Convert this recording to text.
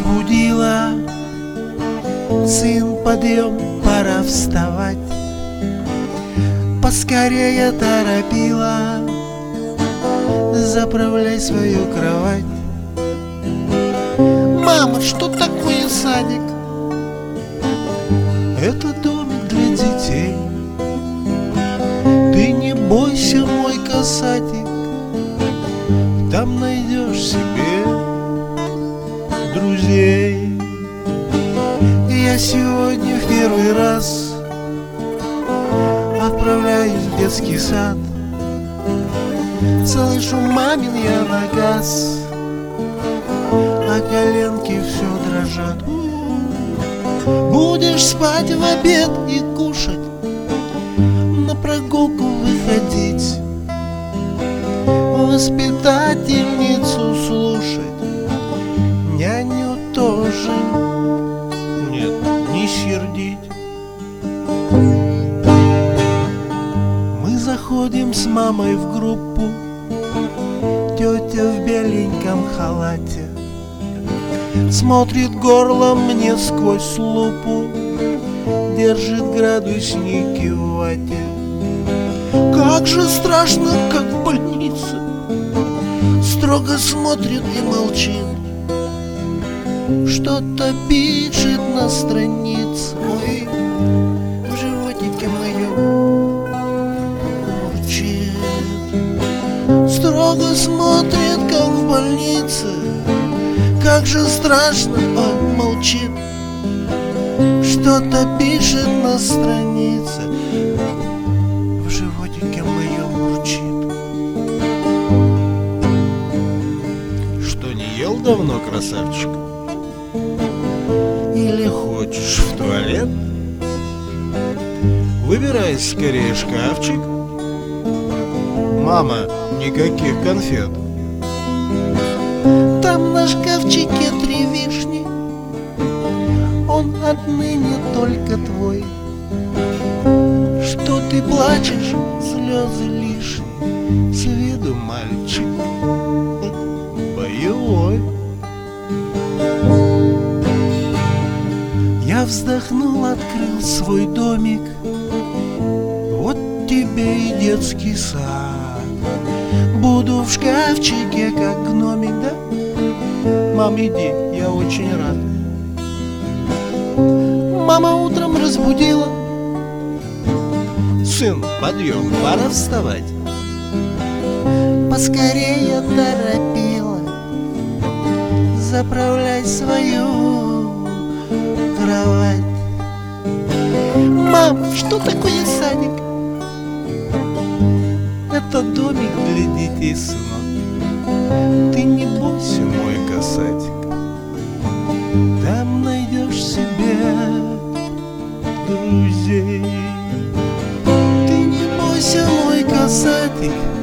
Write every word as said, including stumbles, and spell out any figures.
разбудила. Сын, подъем, пора вставать. Поскорее торопила. Заправляй свою кровать. Мама, что такое садик? Это домик для детей. Ты не бойся, мой касатик, там найдешь себе друзей. Я сегодня в первый раз отправляюсь в детский сад. Слышу мамин я наказ, а коленки все дрожат. Будешь спать в обед и кушать, на прогулку выходить, воспитательницу слушать, няню тоже нет, не сердить. Мы заходим с мамой в группу. Тетя в беленьком халате смотрит горлом мне сквозь лупу, держит градусники в вате. Как же страшно, как в больнице. Строго смотрит и молчит, что-то пишет на странице. Ой, в животике моем урчит. Строго смотрит, как в больнице. Как же страшно, он молчит, что-то пишет на странице. В животике моем урчит. Что, не ел давно, красавчик? Или хочешь в туалет? Выбирай скорее шкафчик. Мама, никаких конфет. Там на шкафчике три вишни, он отныне только твой. Что ты плачешь, слезы лишние, с виду мальчик боевой. Я вздохнул, открыл свой домик. Вот тебе и детский сад. Буду в шкафчике, как гномик, да? Мам, иди, я очень рад. Мама утром разбудила. Сын, подъем, пора вставать. Поскорее торопила. Заправляй свою кровать. Мам, что такое садик? Это домик для детей, сынок. Ты не бойся, мой касатик, там найдешь себе друзей. Ты не бойся, мой касатик,